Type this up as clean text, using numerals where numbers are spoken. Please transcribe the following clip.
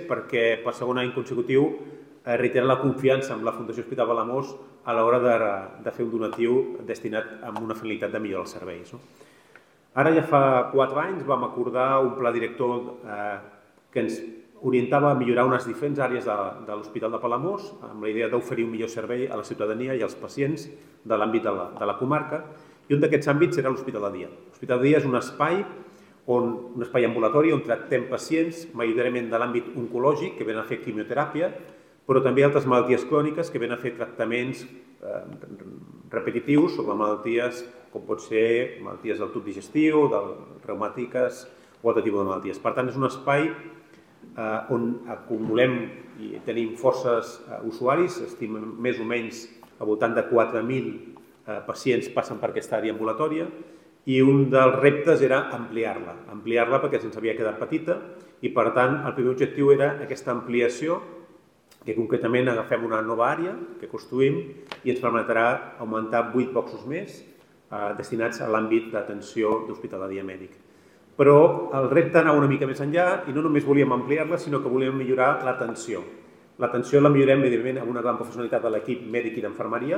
perquè per segon any consecutiu reitera la confiança en la Fundació Hospital Palamós a l'hora de fer un donatiu destinat amb una finalitat de millorar els serveis. Ara ja fa 4 anys vam acordar un pla director que ens orientava a millorar unes diferents àrees de l'Hospital de Palamós amb la idea d'oferir un millor servei a la ciutadania i als pacients de l'àmbit de la comarca, i un d'aquests àmbits era l'Hospital de Dia. L'Hospital de Dia és un espai ambulatori on tractem pacients majoritàriament de l'àmbit oncològic que venen a fer quimioteràpia, però també altres malalties cròniques que venen a fer tractaments repetitius sobre malalties com pot ser malalties del tub digestiu, reumàtiques o altre tipus de malalties. Per tant, és un espai on acumulem i tenim forces usuaris, estimem més o menys al voltant de 4.000 pacients passen per aquesta àrea ambulatòria, i un dels reptes era ampliar-la perquè se'ns havia quedat petita, i per tant el primer objectiu era aquesta ampliació, que concretament agafem una nova àrea que construïm i ens permetrà augmentar 8 boxos més destinats a l'àmbit d'atenció d'hospital de dia mèdic. Però el repte anava una mica més enllà i no només volíem ampliar-la, sinó que volíem millorar l'atenció. L'atenció la millorem, evidentment, amb una gran professionalitat de l'equip mèdic i d'infermeria,